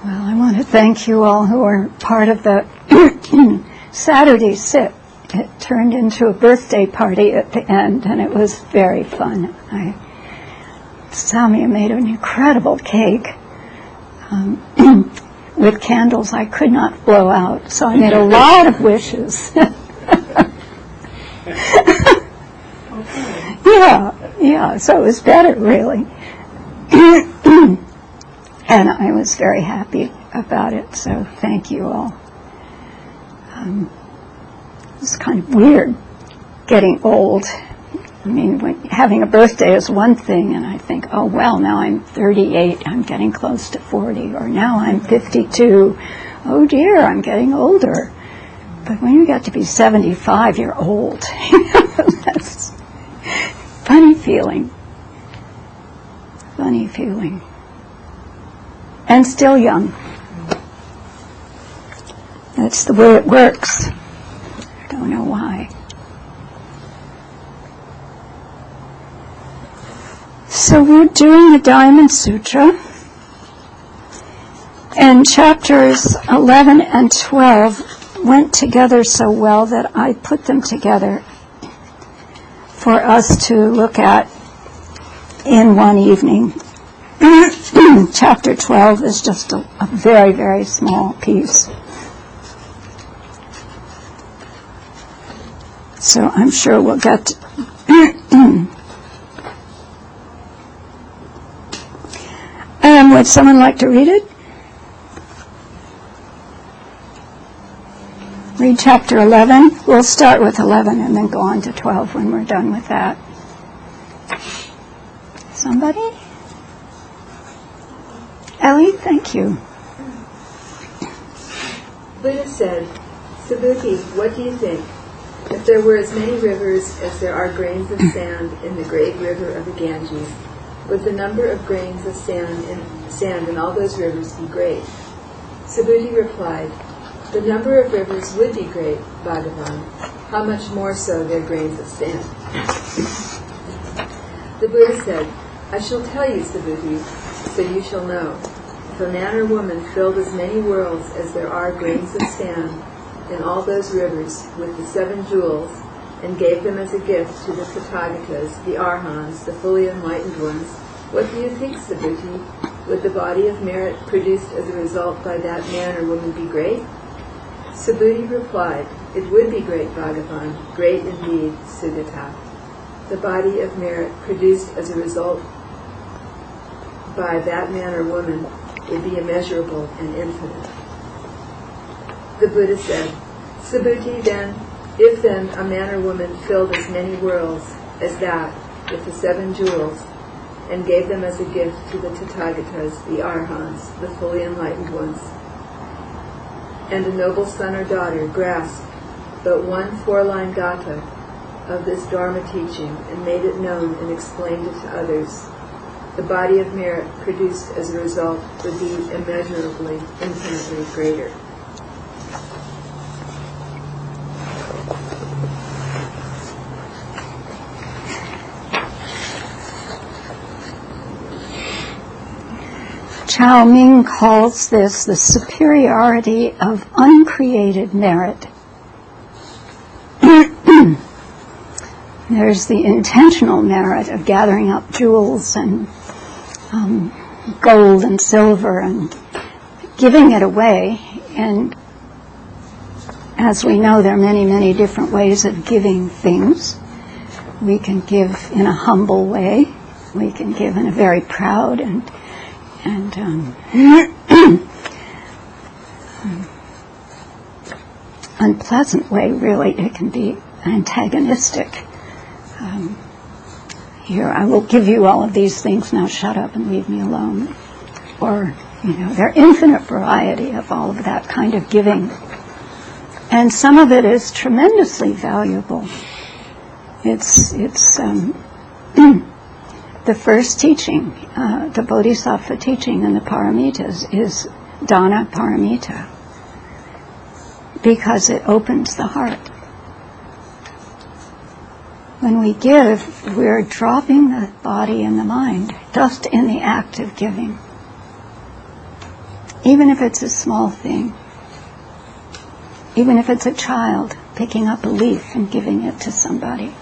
Well, I want to thank you all who are part of the Saturday sit. It turned into a birthday party at the end, and it was very fun. Samia made an incredible cake with candles I could not blow out, so I made a lot of wishes. Yeah, so it was better, really. And I was very happy about it, so thank you all. It's kind of weird getting old. I mean, having a birthday is one thing, and I think, oh, well, now I'm 38, I'm getting close to 40, or now I'm 52. Oh, dear, I'm getting older. But when you get to be 75, you're old. That's funny feeling. Funny feeling. And still young. That's the way it works. I don't know why. So we're doing the Diamond Sutra, and chapters 11 and 12 went together so well that I put them together for us to look at in one evening. Chapter 12 is just a very, very small piece. So I'm sure we'll get to would someone like to read it? Read chapter 11. We'll start with 11 and then go on to 12 when we're done with that. Somebody? Ellie, thank you. Buddha said, Subhuti, what do you think? If there were as many rivers as there are grains of sand in the great river of the Ganges, would the number of grains of sand in all those rivers be great? Subhuti replied, the number of rivers would be great, Bhagavan. How much more so their grains of sand? The Buddha said, I shall tell you, Subhuti, so you shall know. If a man or woman filled as many worlds as there are grains of sand in all those rivers with the 7 jewels, and gave them as a gift to the Tathagatas, the Arhans, the fully enlightened ones, what do you think, Subhuti? Would the body of merit produced as a result by that man or woman be great? Subhuti replied, it would be great, Bhagavan, great indeed, Sugata. The body of merit produced as a result by that man or woman would be immeasurable and infinite. The Buddha said, Subhuti, then, if then a man or woman filled as many worlds as that with the 7 jewels, and gave them as a gift to the Tathagatas, the Arhans, the fully enlightened ones, and a noble son or daughter grasped but one 4-line gatha of this Dharma teaching and made it known and explained it to others, the body of merit produced as a result would be immeasurably, infinitely greater. Chao Ming calls this the superiority of uncreated merit. There's the intentional merit of gathering up jewels and gold and silver and giving it away. And as we know, there are many, many different ways of giving things. We can give in a humble way. We can give in a very proud and unpleasant way, really. It can be antagonistic. Here, I will give you all of these things, now shut up and leave me alone. Or, there are infinite variety of all of that kind of giving. And some of it is tremendously valuable. It's the first teaching, the Bodhisattva teaching in the Paramitas is Dana Paramita, because it opens the heart. When we give, we're dropping the body and the mind just in the act of giving. even if it's a small thing, even if it's a child picking up a leaf and giving it to somebody.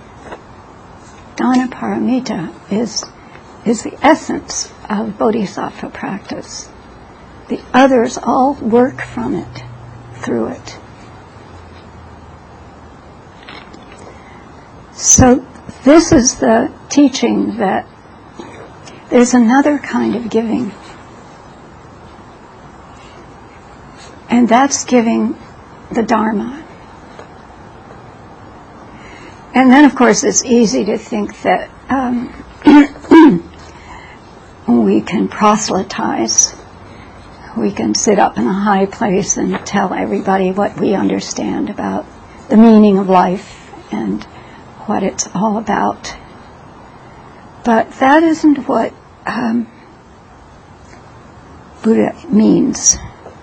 Dana paramita is the essence of bodhisattva practice. The others all work from it, through it. So this is the teaching that there's another kind of giving. And that's giving the Dharma. And then, of course, it's easy to think that we can proselytize. We can sit up in a high place and tell everybody what we understand about the meaning of life and what it's all about. But that isn't what Buddha means.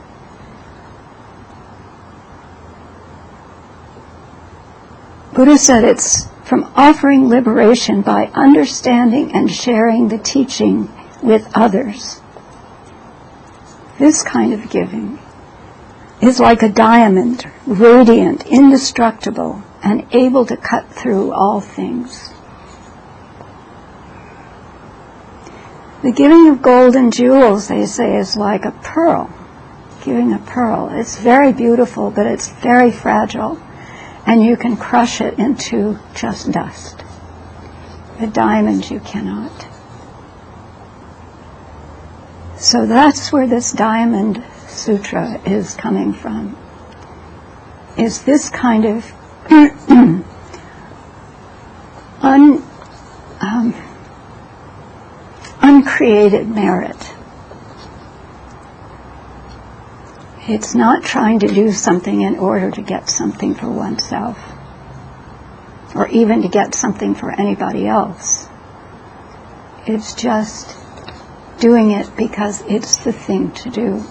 Buddha said it's from offering liberation by understanding and sharing the teaching with others. This kind of giving is like a diamond, radiant, indestructible, and able to cut through all things. The giving of gold and jewels, they say, is like a pearl. Giving a pearl. It's very beautiful, but it's very fragile. And you can crush it into just dust. A diamond you cannot. So that's where this Diamond Sutra is coming from. Is this kind of uncreated merit. It's not trying to do something in order to get something for oneself, or even to get something for anybody else. It's just doing it because it's the thing to do.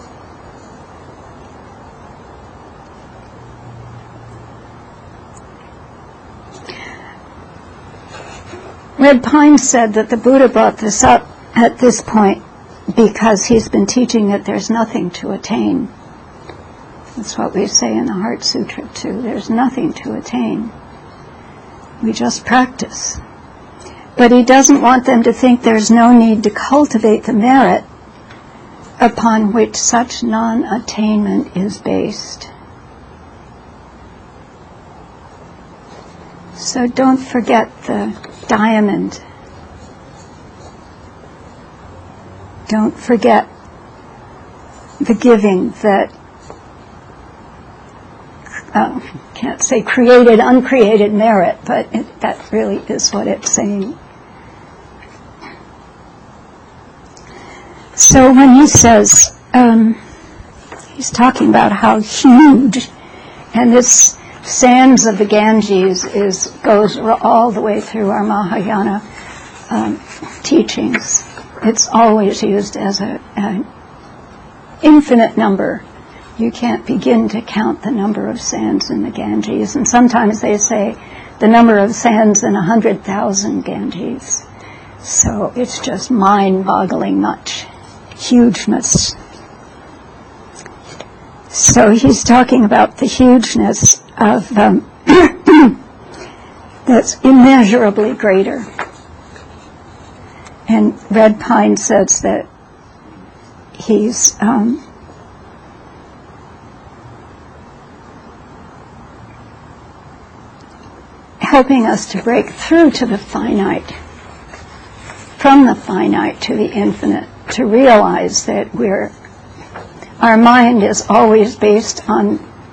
Red Pine said that the Buddha brought this up at this point because he's been teaching that there's nothing to attain. That's what we say in the Heart Sutra too. There's nothing to attain. We just practice. But he doesn't want them to think there's no need to cultivate the merit upon which such non-attainment is based. So don't forget the diamond. Don't forget the giving that can't say created, uncreated merit, but that really is what it's saying. So when he says, he's talking about how huge, and this sands of the Ganges goes all the way through our Mahayana teachings. It's always used as an infinite number. You can't begin to count the number of sands in the Ganges. And sometimes they say the number of sands in 100,000 Ganges. So it's just mind-boggling much hugeness. So he's talking about the hugeness of that's immeasurably greater. And Red Pine says that he's helping us to break through to the finite, from the finite to the infinite, to realize that our mind is always based on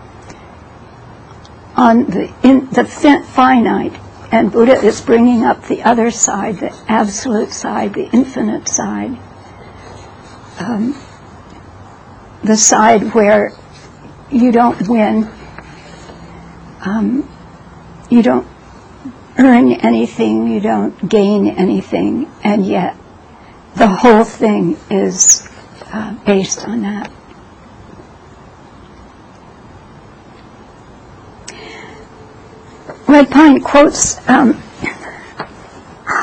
the finite, and Buddha is bringing up the other side, the absolute side, the infinite side, the side where you don't win, you don't earn anything, you don't gain anything, and yet the whole thing is based on that. Red Pine quotes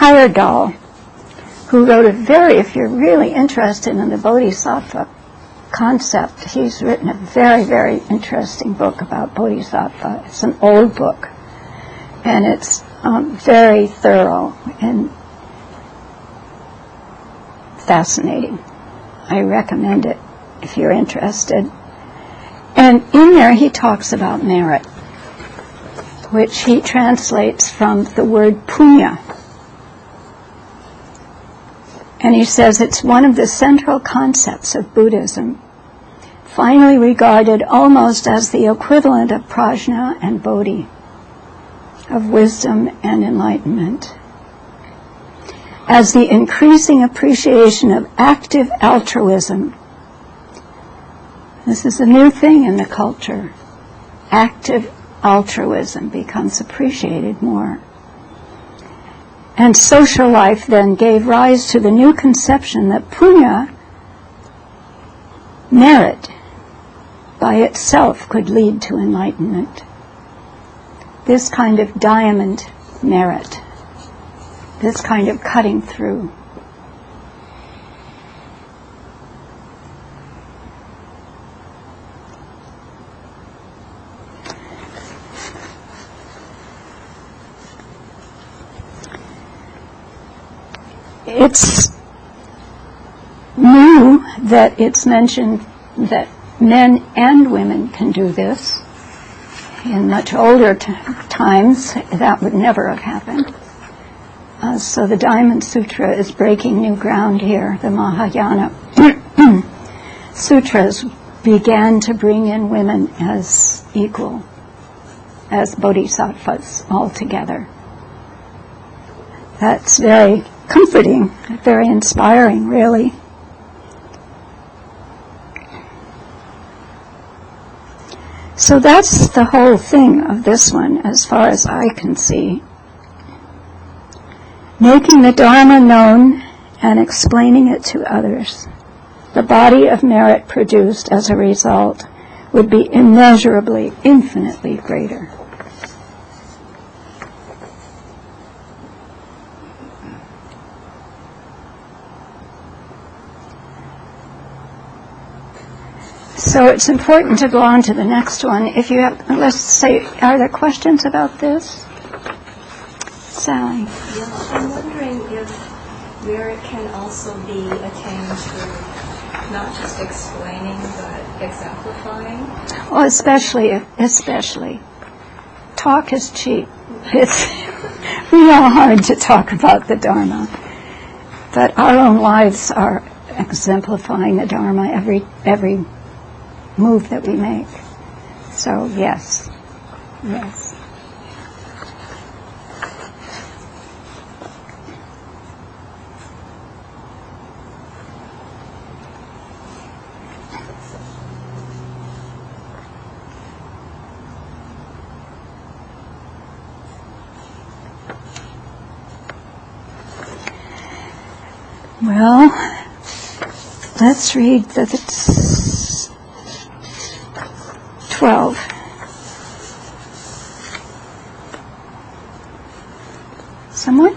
Heyerdahl, who wrote if you're really interested in the Bodhisattva concept. He's written a very, very interesting book about Bodhisattva. It's an old book, and it's very thorough and fascinating. I recommend it if you're interested. And in there he talks about merit, which he translates from the word punya. And he says it's one of the central concepts of Buddhism, finally regarded almost as the equivalent of prajna and bodhi, of wisdom and enlightenment, as the increasing appreciation of active altruism. This is a new thing in the culture. Active altruism becomes appreciated more. And social life then gave rise to the new conception that punya, merit, by itself could lead to enlightenment. This kind of diamond merit, this kind of cutting through. It's new that it's mentioned that men and women can do this. In much older times, that would never have happened. So the Diamond Sutra is breaking new ground here. The Mahayana Sutras began to bring in women as equal, as bodhisattvas altogether. That's very comforting, very inspiring, really. So that's the whole thing of this one, as far as I can see. Making the Dharma known and explaining it to others. The body of merit produced as a result would be immeasurably, infinitely greater. So it's important to go on to the next one. If you have, let's say, are there questions about this? Sally? Yeah, I'm wondering if merit can also be attained through not just explaining, but exemplifying. Well, especially. Talk is cheap. It's real hard to talk about the Dharma. But our own lives are exemplifying the Dharma every move that we make. So, yes. Well, let's read the 12. Someone?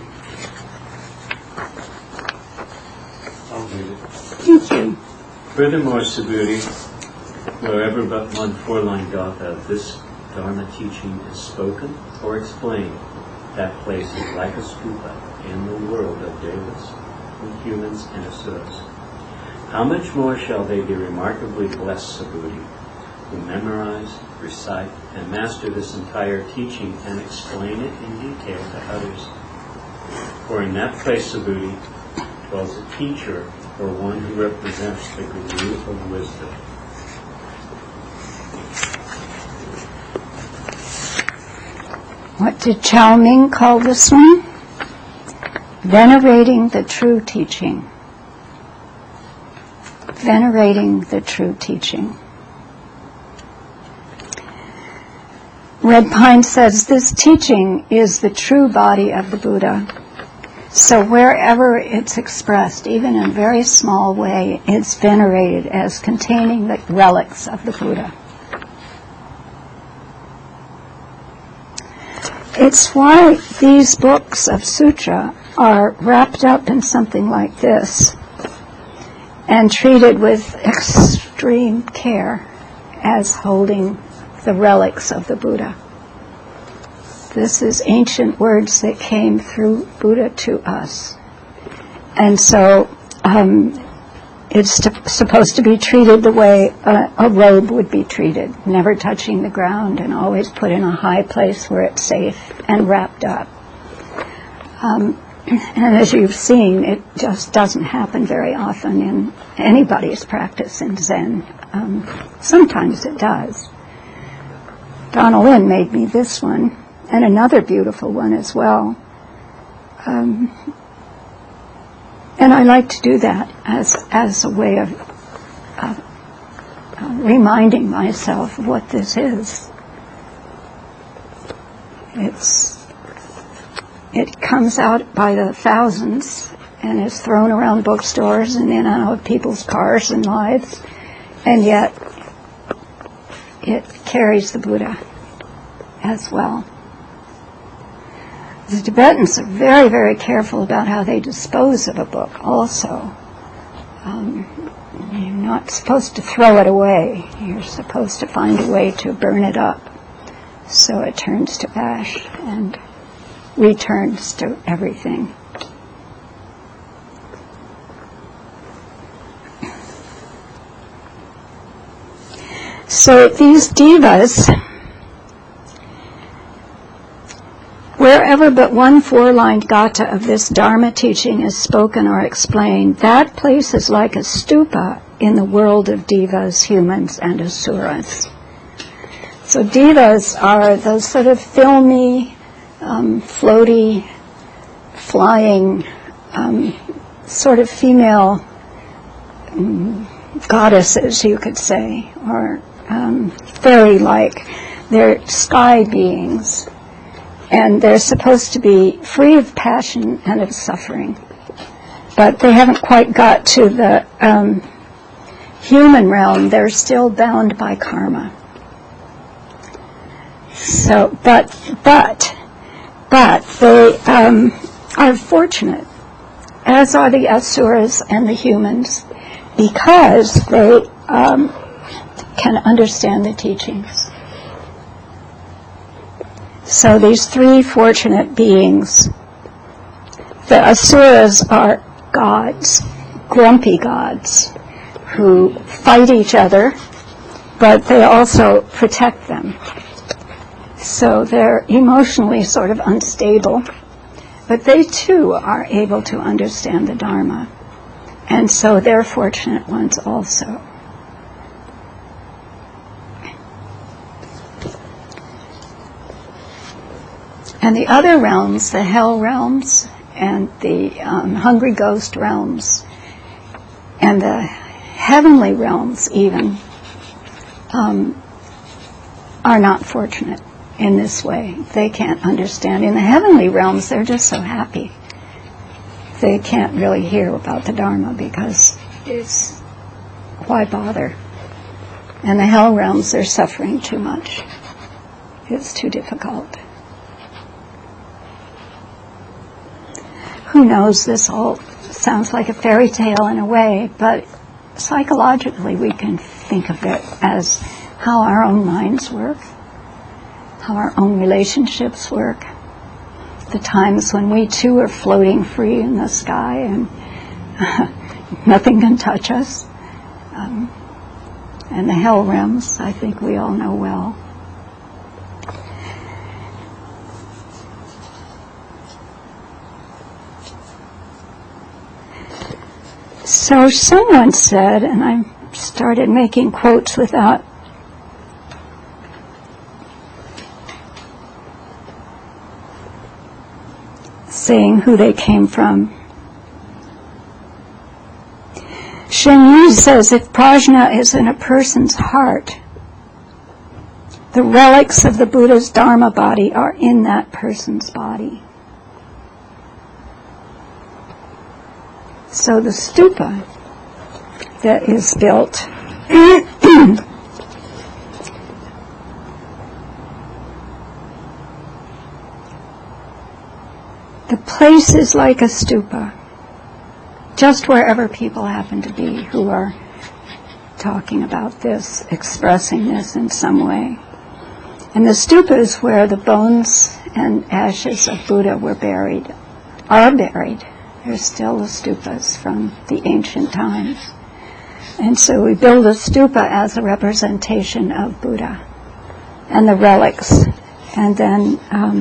I'll read it. Thank you. Furthermore, Subhuti, wherever but one four-line gata of this Dharma teaching is spoken or explained, that place is like a stupa in the world of devas, and humans and asuras. How much more shall they be remarkably blessed, Subhuti, who memorize, recite, and master this entire teaching and explain it in detail to others. For in that place, Subhuti, dwells a teacher or one who represents the Guru of wisdom. What did Chao Ming call this one? Venerating the true teaching. Venerating the true teaching. Red Pine says this teaching is the true body of the Buddha. So wherever it's expressed, even in a very small way, it's venerated as containing the relics of the Buddha. It's why these books of sutra are wrapped up in something like this. and treated with extreme care as holding the relics of the Buddha. This is ancient words that came through Buddha to us. And so it's supposed to be treated the way a robe would be treated, never touching the ground and always put in a high place where it's safe and wrapped up. And as you've seen, it just doesn't happen very often in anybody's practice in Zen. Sometimes it does. Donna Lynn made me this one, and another beautiful one as well. And I like to do that as a way of reminding myself of what this is. It comes out by the thousands and is thrown around bookstores and in and out of people's cars and lives, and yet it carries the Buddha as well. The Tibetans are very, very careful about how they dispose of a book also. You're not supposed to throw it away. You're supposed to find a way to burn it up so it turns to ash and returns to everything. So these devas, wherever but one four-lined gatha of this Dharma teaching is spoken or explained, that place is like a stupa in the world of devas, humans, and asuras. So devas are those sort of filmy, floaty, flying, sort of female goddesses, you could say, or fairy-like. They're sky beings. And they're supposed to be free of passion and of suffering. But they haven't quite got to the human realm. They're still bound by karma. So, but they are fortunate, as are the asuras and the humans, because they can understand the teachings. So these three fortunate beings, the asuras are gods, grumpy gods, who fight each other, but they also protect them. So they're emotionally sort of unstable, but they too are able to understand the Dharma. And so they're fortunate ones also. And the other realms, the hell realms and the hungry ghost realms and the heavenly realms even, are not fortunate in this way. They can't understand. In the heavenly realms, they're just so happy. They can't really hear about the Dharma because why bother? And the hell realms, they're suffering too much. It's too difficult. Who knows, this all sounds like a fairy tale in a way, but psychologically we can think of it as how our own minds work, how our own relationships work, the times when we too are floating free in the sky and nothing can touch us. And the hell realms, I think we all know well. So someone said, and I started making quotes without saying who they came from. Shen Yu says, if prajna is in a person's heart, the relics of the Buddha's Dharma body are in that person's body. So the stupa that is built the place is like a stupa. just wherever people happen to be who are talking about this, expressing this in some way. And the stupas where the bones and ashes of Buddha were buried are buried. There's still the stupas from the ancient times. And so we build a stupa as a representation of Buddha and the relics. And then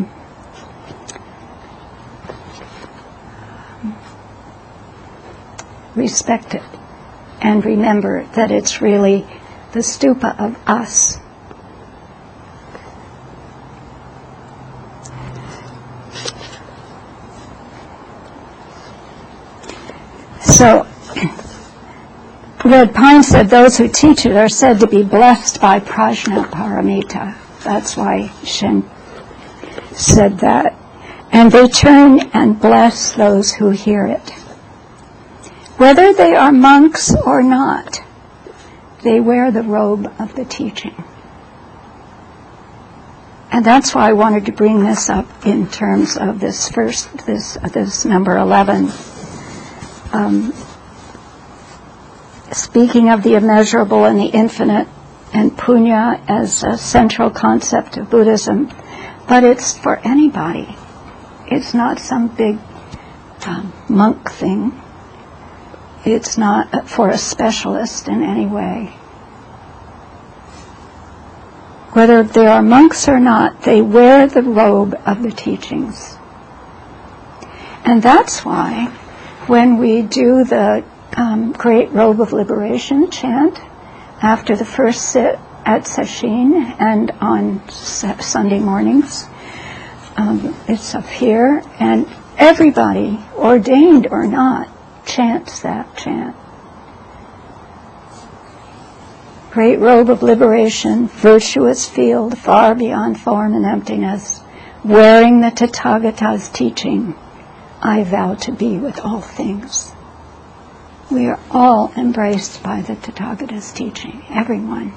respect it and remember that it's really the stupa of us. So, Red Pine said those who teach it are said to be blessed by prajna paramita. That's why Shen said that. And they turn and bless those who hear it. Whether they are monks or not, they wear the robe of the teaching. And that's why I wanted to bring this up in terms of this number 11. Speaking of the immeasurable and the infinite and punya as a central concept of Buddhism, but it's for anybody. It's not some big monk thing. It's not for a specialist in any way. Whether they are monks or not, they wear the robe of the teachings. And that's why when we do the Great Robe of Liberation chant after the first sit at Sesshin and on Sunday mornings, it's up here, and everybody, ordained or not, chants that chant. Great Robe of Liberation, virtuous field far beyond form and emptiness, wearing the Tathagata's teaching, I vow to be with all things. We are all embraced by the Tathagata's teaching, everyone.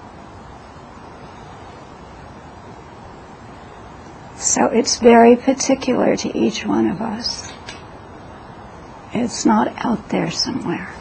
So it's very particular to each one of us. It's not out there somewhere.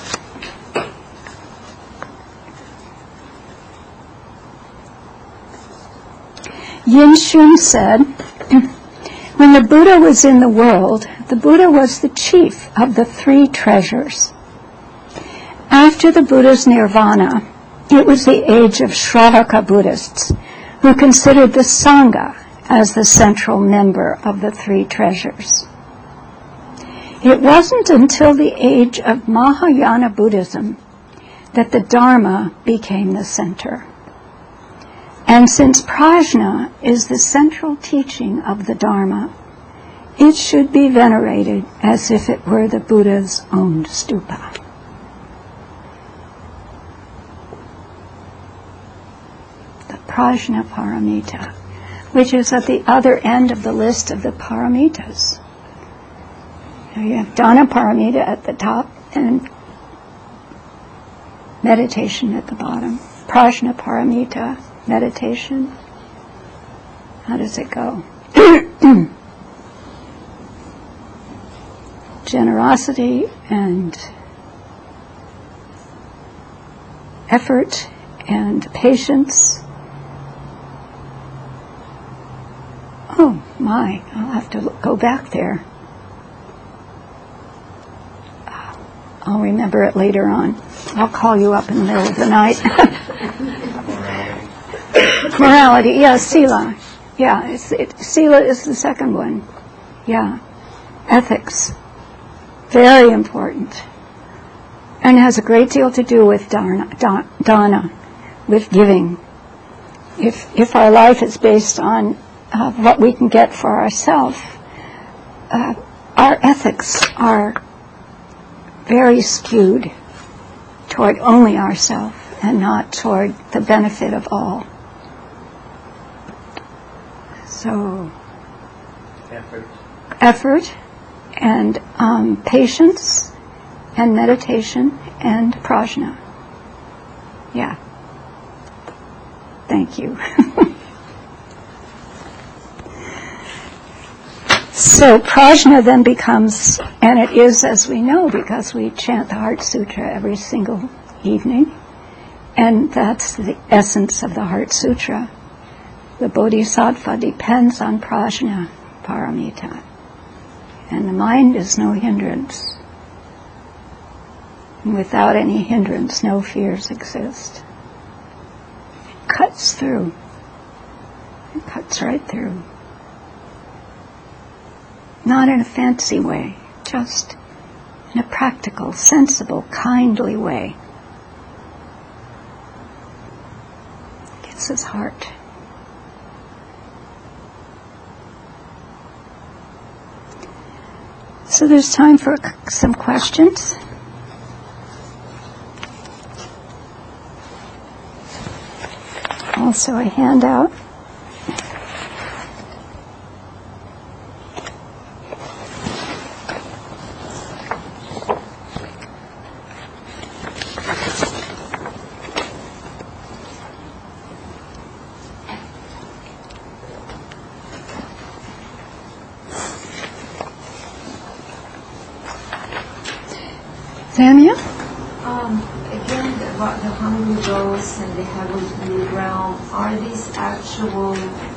Yin Shun said, when the Buddha was in the world, the Buddha was the chief of the three treasures. After the Buddha's nirvana, it was the age of Shravaka Buddhists, who considered the Sangha as the central member of the three treasures. It wasn't until the age of Mahayana Buddhism that the Dharma became the center. And since prajna is the central teaching of the Dharma, it should be venerated as if it were the Buddha's own stupa. The prajna paramita, which is at the other end of the list of the paramitas. You have dana paramita at the top and meditation at the bottom. Prajna paramita, meditation. How does it go? Generosity and effort and patience. Oh my, I'll have to go back there. I'll remember it later on. I'll call you up in the middle of the night. Morality, yeah, sila. Yeah, sila is the second one. Yeah, ethics. Very important. And has a great deal to do with dana, with giving. If our life is based on what we can get for ourselves, our ethics are very skewed toward only ourselves and not toward the benefit of all. So, effort and patience and meditation and prajna. Yeah. Thank you. So prajna then becomes, and it is as we know because we chant the Heart Sutra every single evening, and that's the essence of the Heart Sutra. The Bodhisattva depends on prajna paramita, and the mind is no hindrance. And without any hindrance, no fears exist. It cuts through. It cuts right through. Not in a fancy way, just in a practical, sensible, kindly way. Gets his heart. So there's time for some questions. Also a handout. Samia? Again, about the hungry ghosts and the heavenly realm, are these actual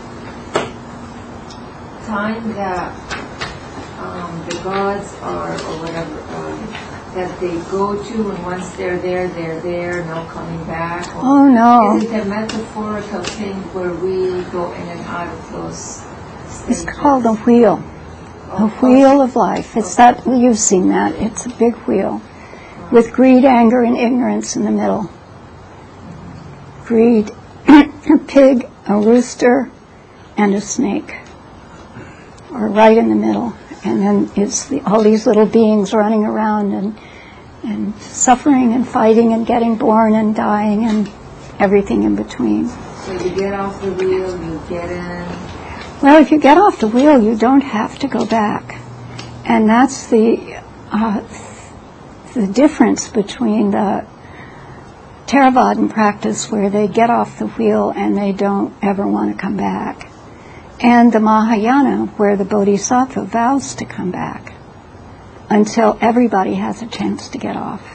time that the gods are, or whatever, that they go to, and once they're there, no coming back? Or Oh no. is it a metaphorical thing where we go in and out of those stages? It's called a wheel. A wheel of life. It's that, you've seen that. It's a big wheel with greed, anger, and ignorance in the middle. Greed, a pig, a rooster, and a snake are right in the middle. And then it's all these little beings running around and suffering and fighting and getting born and dying and everything in between. So you get off the wheel, you get in. Well, if you get off the wheel, you don't have to go back. And that's the difference between the Theravadan practice, where they get off the wheel and they don't ever want to come back, and the Mahayana, where the Bodhisattva vows to come back until everybody has a chance to get off.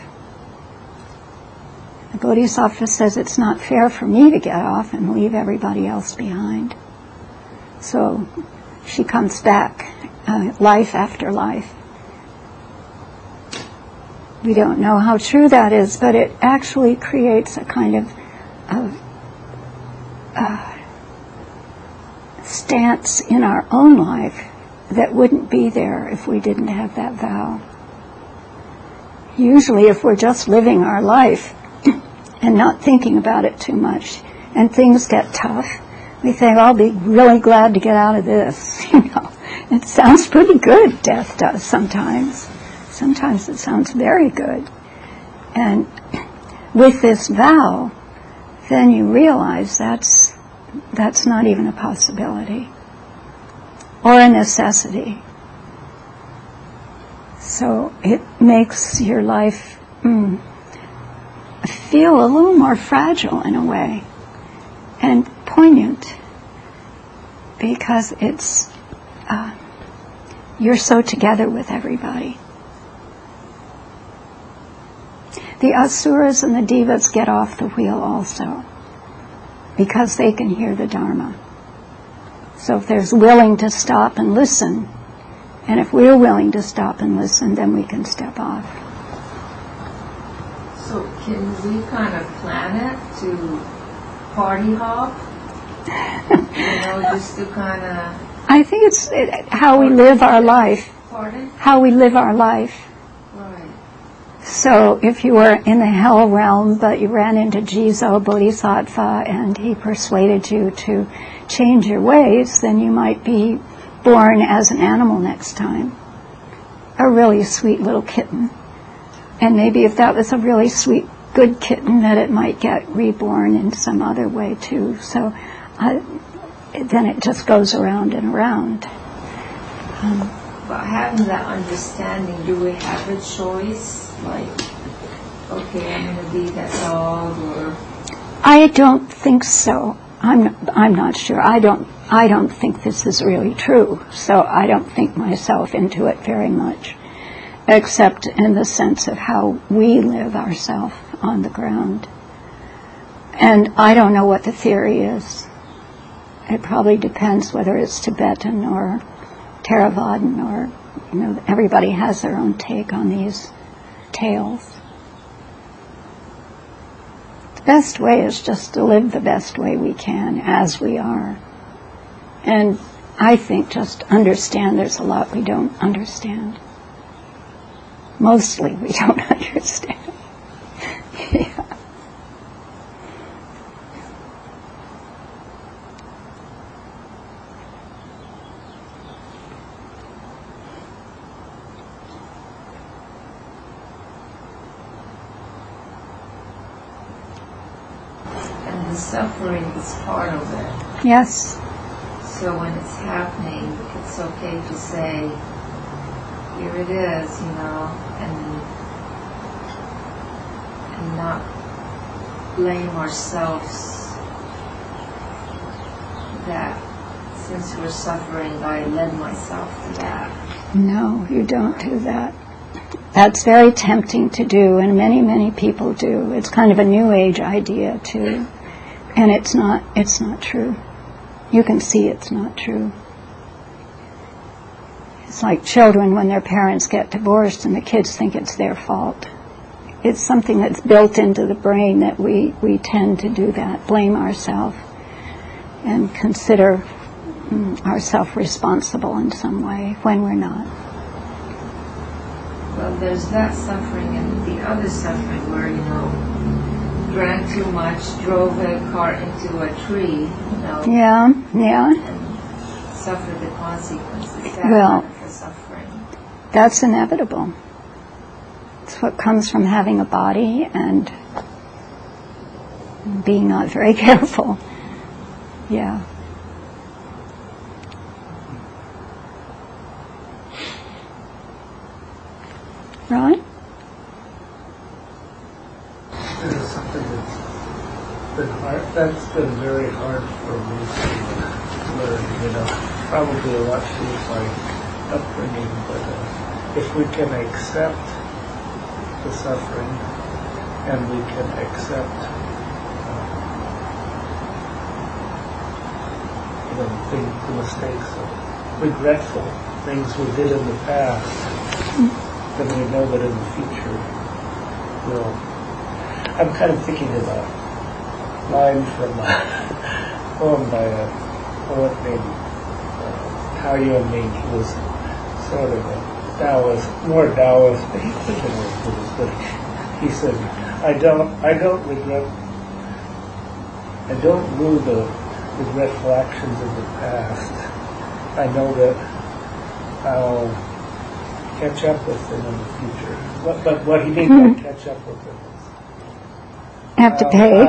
The Bodhisattva says it's not fair for me to get off and leave everybody else behind. So she comes back, life after life. We don't know how true that is, but it actually creates a kind of stance in our own life that wouldn't be there if we didn't have that vow. Usually if we're just living our life and not thinking about it too much, and things get tough, we think, I'll be really glad to get out of this. It sounds pretty good, death does sometimes. Sometimes it sounds very good. And with this vow, then you realize that's not even a possibility or a necessity. So it makes your life feel a little more fragile in a way, and poignant, because it's you're so together with everybody. The asuras and the devas get off the wheel also, because they can hear the Dharma. So if there's willing to stop and listen, and if we're willing to stop and listen, then we can step off. So can we kind of plan it to party hop? Just to kind of... I think it's how we live our life. Pardon? How we live our life. Right. So if you were in the hell realm, but you ran into Jizo Bodhisattva and he persuaded you to change your ways, then you might be born as an animal next time. A really sweet little kitten. And maybe if that was a really sweet, good kitten, that it might get reborn in some other way too. So then it just goes around and around. But having that understanding, do we have a choice? Like, okay, I'm going to be that dog, or... I don't think so. I'm not sure. I don't think this is really true, so I don't think myself into it very much, except in the sense of how we live ourselves on the ground. And I don't know what the theory is. It probably depends whether it's Tibetan or Theravadan, or everybody has their own take on these tales. The best way is just to live the best way we can as we are. And I think just understand there's a lot we don't understand. Mostly we don't understand. Yeah. And the suffering is part of it. Yes. So when it's happening, it's okay to say, here it is, and not blame ourselves that since we're suffering, I led myself to that. No, you don't do that. That's very tempting to do, and many, many people do. It's kind of a new age idea too, and it's not true. You can see it's not true. It's like children when their parents get divorced and the kids think it's their fault. It's something that's built into the brain that we tend to do that, blame ourselves and consider ourselves responsible in some way when we're not. Well, there's that suffering and the other suffering where, drank too much, drove a car into a tree, Yeah. and suffered the consequences. Well, For suffering. That's inevitable. It's what comes from having a body and being not very careful. Yeah. Right? This is something that's been hard. That's been very hard for me to learn. Probably a lot to my upbringing, but if we can accept the suffering and we can accept, the mistakes, regretful things we did in the past, then we know that in the future we'll. I'm kind of thinking of a line from a poem by a poet named Tao Yuanming. He was sort of a Taoist, more Taoist, but he could have been more Buddhist. But he said, I don't rue the regretful actions of the past. I know that I'll catch up with them in the future. But what he didn't catch up with them is Have to pay.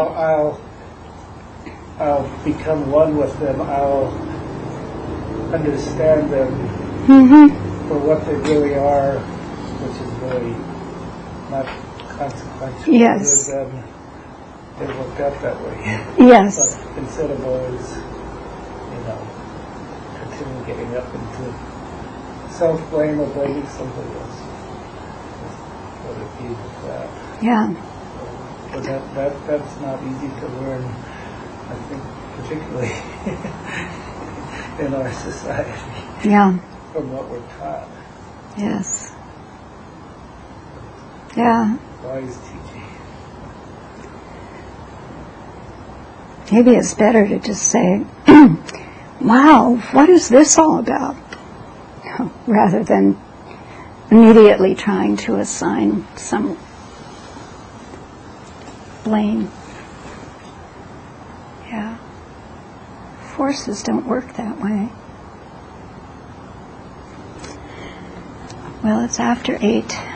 I'll become one with them. I'll understand them for what they really are, which is really not consequential. Yes. Other than it worked out that way. Yes. But instead of always, continue getting up into self-blame or blaming somebody else. What it be with that. Yeah. But that's not easy to learn, I think, particularly in our society. Yeah. From what we're taught. Yes. Yeah. Wise teaching. Maybe it's better to just say, wow, what is this all about? Rather than immediately trying to assign some blame. Yeah. Forces don't work that way. Well, it's after 8.